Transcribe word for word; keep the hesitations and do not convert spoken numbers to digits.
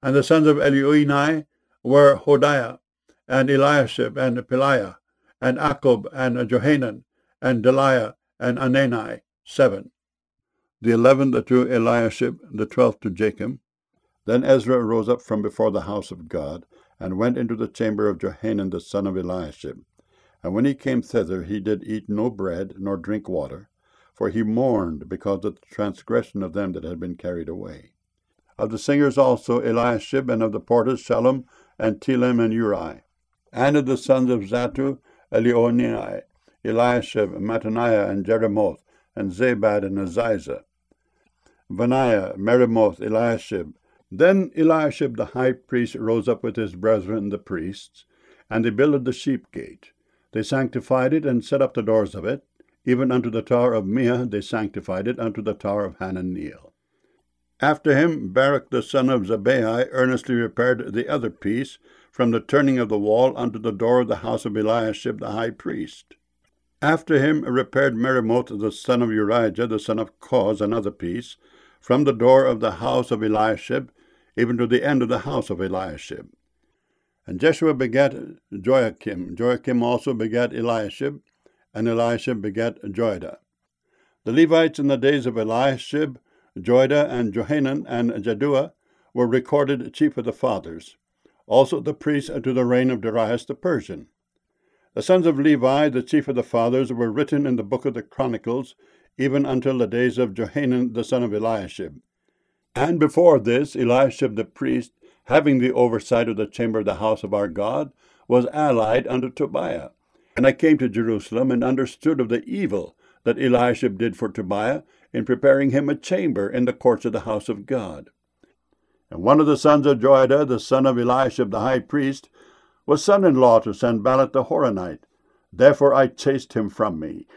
And the sons of Elioenai were Hodiah, and Eliashib, and Peliah, and Akub, and Johanan, and Deliah, and Anani, seven. The eleventh to Eliashib, the twelfth to Jachim. Then Ezra rose up from before the house of God, and went into the chamber of Johanan the son of Eliashib. And when he came thither, he did eat no bread, nor drink water, for he mourned because of the transgression of them that had been carried away. Of the singers also Eliashib, and of the porters Shallum, and Telem, and Uri. And of the sons of Zatu, Elioenai, Eliashib, Mattaniah, and Jeremoth, and Zabad, and Aziza. Benaiah, Meremoth, Eliashib. Then Eliashib the high priest rose up with his brethren the priests, and they builded the sheep gate. They sanctified it, and set up the doors of it. Even unto the tower of Meah they sanctified it, unto the tower of Hananiel. After him Baruch the son of Zabbai earnestly repaired the other piece, from the turning of the wall unto the door of the house of Eliashib the high priest. After him repaired Meremoth the son of Urijah the son of Koz another piece, from the door of the house of Eliashib, even to the end of the house of Eliashib. And Jeshua begat Joachim. Joachim also begat Eliashib, and Eliashib begat Joiada. The Levites in the days of Eliashib, Joiada, and Johanan, and Jaddua, were recorded chief of the fathers. Also the priests unto the reign of Darius the Persian. The sons of Levi, the chief of the fathers, were written in the book of the Chronicles, even until the days of Johanan the son of Eliashib. And before this, Eliashib the priest, having the oversight of the chamber of the house of our God, was allied unto Tobiah. And I came to Jerusalem, and understood of the evil that Eliashib did for Tobiah, in preparing him a chamber in the courts of the house of God. And one of the sons of Joiada, the son of Eliashib the high priest, was son-in-law to Sanballat the Horonite. Therefore I chased him from me,